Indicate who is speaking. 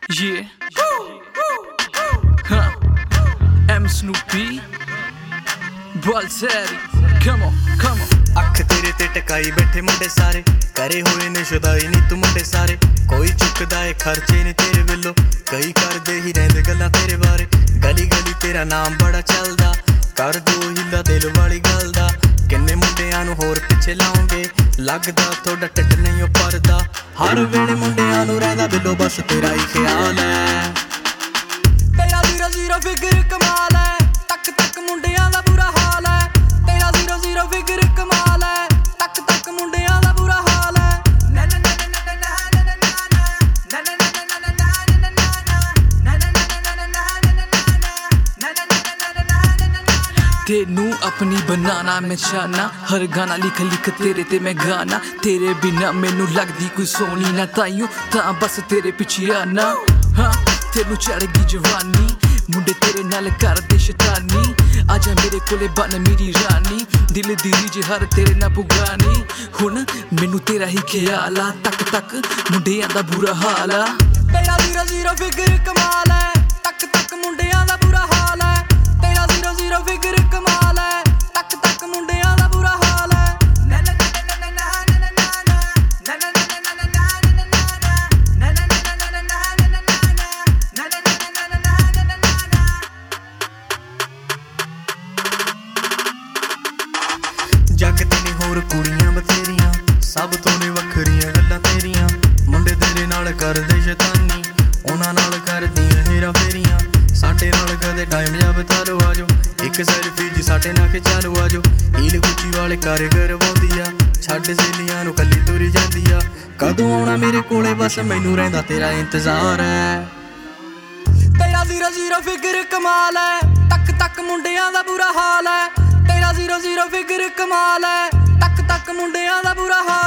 Speaker 1: Yeah. Huh. M Snoopy Balsari. Come on, come on.
Speaker 2: ਅੱਖ ਤੇਰੇ ਤੇ ਟਕਾਈ ਬੈਠੇ ਮੁੰਡੇ ਸਾਰੇ ਕਰੇ ਹੋਏ ਨੇ ਸ਼ੁਦਾਈ ਨੀ ਤੂੰ ਮੁੰਡੇ ਸਾਰੇ ਕੋਈ ਚੁੱਕਦਾ ਏ ਖਰਚੇ ਨੀ ਤੇਰੇ ਵੱਲੋਂ ਕਈ ਕਰਦੇ ਹੀ ਰਹਿੰਦੇ ਗੱਲਾਂ ਤੇਰੇ ਬਾਰੇ ਗਲੀ ਗਲੀ ਤੇਰਾ ਨਾਮ ਬੜਾ ਚੱਲਦਾ ਕਰ ਦੋ ਹਿੱਲਾ ਦਿਲ ਵਾਲੀ ਗੱਲ ਦਾ ਕਿੰਨੇ ਮੁੰਡਿਆਂ ਨੂੰ ਹੋਰ ਪਿੱਛੇ ਲਾਉਂਗੇ ਲੱਗਦਾ ਤੁਹਾਡਾ ਟਿੱਟ ਨਹੀਂ ਉਹ ਪਰਦਾ ਹਰ ਵੇਲੇ ਮੁੰਡਿਆਂ ਨੂੰ ਰਹਿੰਦਾ ਬਿੱਲੋ ਬਸ ਤੇਰਾ ਹੀ ਖਿਆਲ ਹੈ ਤੇਰਾ ਜ਼ੀਰੋ ਜ਼ੀਰੋ ਫਿਕਰ ਕਮਾਲ ਹੈ ਤੱਕ ਤੱਕ ਮੁੰਡਿਆਂ ਦਾ ਬੁਰਾ ਹਾਲ ਹੈ ਤੇਰਾ ਜ਼ੀਰੋ ਜ਼ੀਰੋ ਫਿਕਰ ਕਮਾਲ ਹੈ ਤੱਕ ਤੱਕ ਮੁੰਡਿਆਂ ਦਾ ਬੁਰਾ ਹਾਲ ਹੈ
Speaker 1: तेनू अपनी बनाना मैं चाहना हर गाना लिख लिख तेरे ते मैं गाना तेरे बिना मैनू लगदी कोई सोनी ना ताइयों तां बस तेरे पिछे आना हाँ तेनू चढ़गी जवानी मुंडे तेरे नाल करदे शैतानी आजा मेरे कोले बन मेरी रानी दिल दी रीझ हर तेरे ना पुगानी हुण मैनू तेरा ही ख्याल आ तक तक मुंडियां दा बुरा हाल आ
Speaker 2: तेरा जीरो जीरो फिकर कमाल है तक तक मुंडियां दा बुरा हाल है तेरा जीरो जीरो फिकर कमाल है तक तक मुंडियां दा बुरा हाल है जग ते नी होर कुड़ियां बथेरियां सब तो ने वखरियां गल्लां तेरियां मुंडे तेरे नाल करदे शैतानी उन्हां नाल करदियां हेरा फेरियां साडे नाल कदे टाइम जा बिता लो आजो एक सेल्फी जी साडे नाल खिचा लो आजो हील गुच्ची वाले कार करवाउंदी आ छड्ड सहेलियां नूं कल्ली तुरी जांदी आ कदों आउणा मेरे कोले बस मैनू रहिंदा तेरा इंतजार है तेरा जीरो जीरो फिकर कमाल है तक तक मुंडियां दा बुरा हाल है तेरा जीरो जीरो फिकर कमाल है तक तक मुंडियां दा बुरा हाल